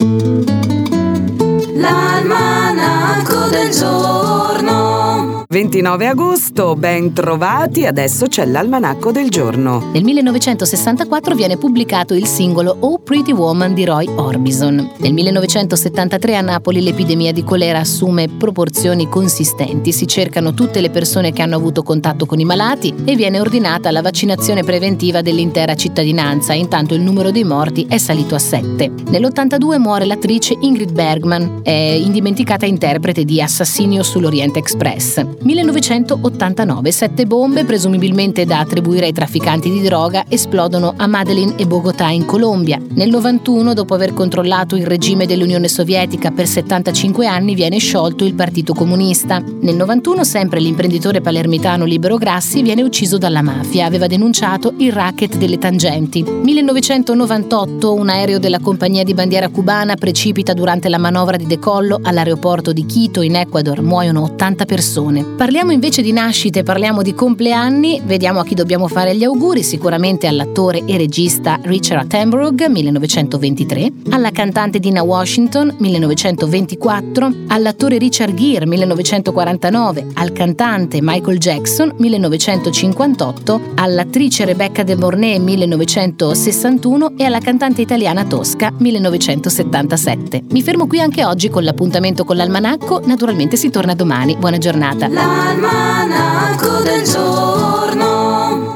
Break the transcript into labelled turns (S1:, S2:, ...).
S1: L'almanacco del giorno.
S2: 29 agosto, ben trovati, adesso c'è l'almanacco del giorno.
S3: Nel 1964 viene pubblicato il singolo Oh Pretty Woman di Roy Orbison. Nel 1973 a Napoli l'epidemia di colera assume proporzioni consistenti. Si cercano tutte le persone che hanno avuto contatto con i malati e viene ordinata la vaccinazione preventiva dell'intera cittadinanza. Intanto il numero dei morti è salito a 7. Nell'82 muore l'attrice Ingrid Bergman, è indimenticata interprete di Assassinio sull'Orient Express. 1989, 7 bombe, presumibilmente da attribuire ai trafficanti di droga, esplodono a Medellín e Bogotà in Colombia. Nel 91, dopo aver controllato il regime dell'Unione Sovietica per 75 anni, viene sciolto il Partito Comunista. Nel 91, sempre l'imprenditore palermitano Libero Grassi viene ucciso dalla mafia, aveva denunciato il racket delle tangenti. 1998, un aereo della compagnia di bandiera cubana precipita durante la manovra di decollo all'aeroporto di Quito in Ecuador, muoiono 80 persone. Parliamo invece di nascite, parliamo di compleanni, vediamo a chi dobbiamo fare gli auguri, sicuramente all'attore e regista Richard Attenborough, 1923, alla cantante Dinah Washington, 1924, all'attore Richard Gere, 1949, al cantante Michael Jackson, 1958, all'attrice Rebecca De Mornay, 1961 e alla cantante italiana Tosca, 1977. Mi fermo qui anche oggi con l'appuntamento con l'almanacco, naturalmente si torna domani. Buona giornata.
S1: L'almanacco del giorno.